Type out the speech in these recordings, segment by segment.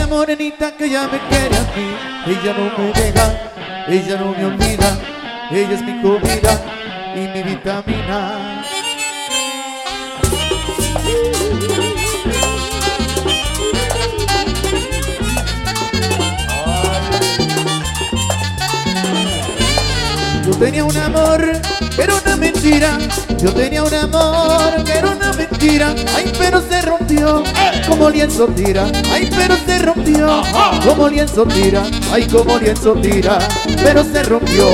una morenita que ya me quiere a mí. Ella no me deja, ella no me olvida. Ella es mi comida y mi vitamina. Yo tenía un amor que era una mentira. Yo tenía un amor que era una mentira. Ay, pero se rompió como lienzo tira. Ay, pero se rompió como lienzo tira. Ay, como lienzo tira, pero se rompió.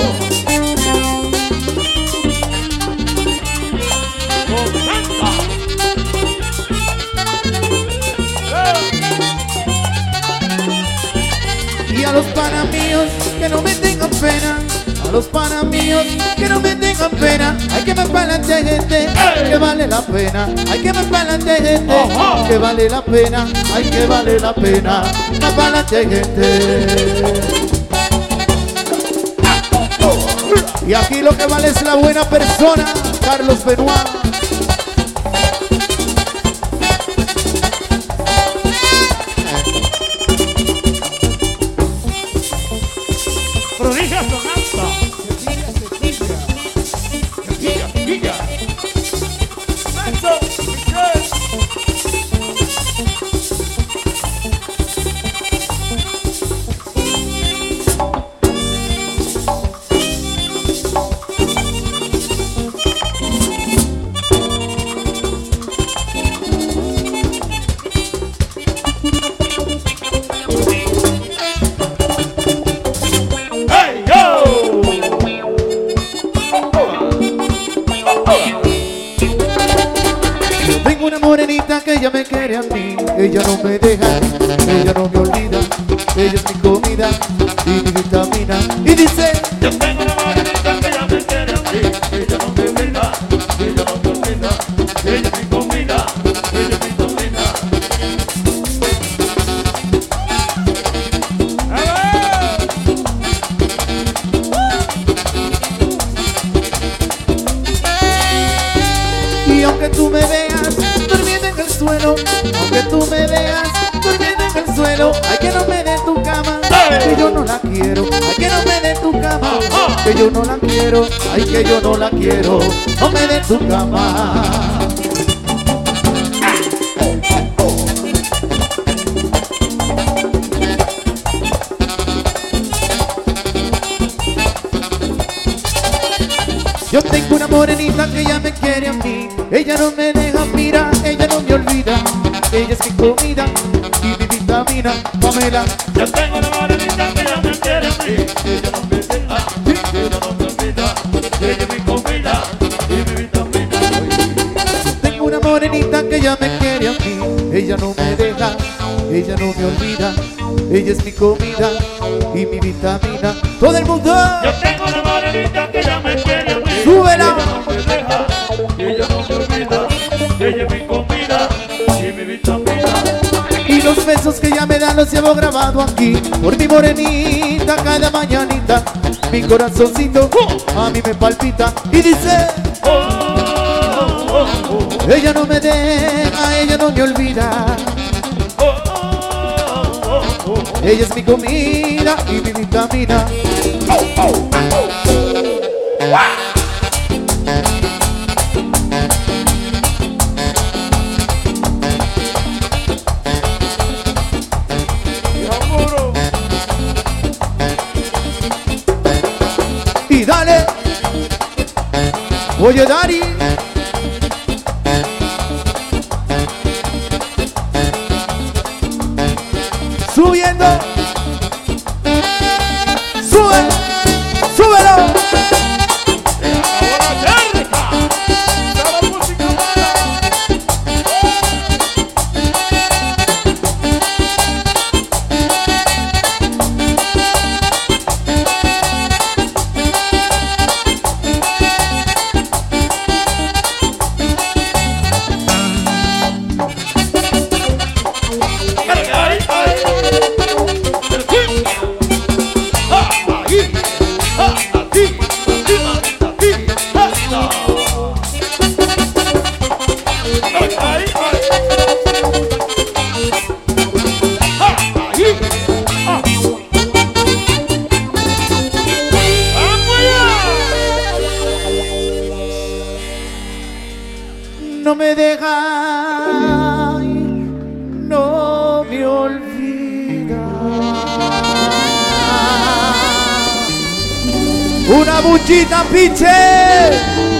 Y a los panas míos que no me tengan pena, a los panas míos que no me tengan pena, hay que me palante gente, que vale la pena, hay que me palante gente, que vale la pena, hay que vale la pena, me palante gente. Y aquí lo que vale es la buena persona, Carlos Benoit. Prodigio sonando. Morenita que ella me quiere a mí, ella no me deja, ella no me olvida, ella es mi comida y mi vitamina. Y dice: yo tengo una morenita que ella me quiere a mí, ella no me olvida, ella no me olvida, ella es mi comida, ella es mi vitamina. Y aunque tú me veas durmiendo en el suelo, aunque tú me veas durmiendo en el suelo, ay, que no me dé tu cama, que yo no la quiero, ay, que no me dé tu cama, que yo no la quiero, ay, que yo no la quiero, no me dé tu cama. Yo tengo una morenita que ya me quiere a mí, ella no me deja, mira, ella no me olvida, ella es mi comida y mi vitamina, Pamela. Yo tengo una morenita que ya me quiere a mí, ella no me deja, ella no me olvida, ella es mi comida y mi vitamina. Yo tengo una morenita que ya me quiere a mí, ella no me deja, ella no me olvida, ella es mi comida y mi vitamina. Todo el mundo. Yo tengo una morenita que ya me quiere a mí, ¡súbela! ella no me deja, ella no me olvida, ella es mi comida y mi vitamina. Y los besos que ella me da los llevo grabado aquí, por mi morenita cada mañanita, mi corazoncito a mí me palpita y dice: ella no me deja, ella no me olvida, ella es mi comida y mi vitamina. Y dale, oye Dari, subiendo, sube, súbelo. no me deja, ay, no me olvida. Una buchita, piche.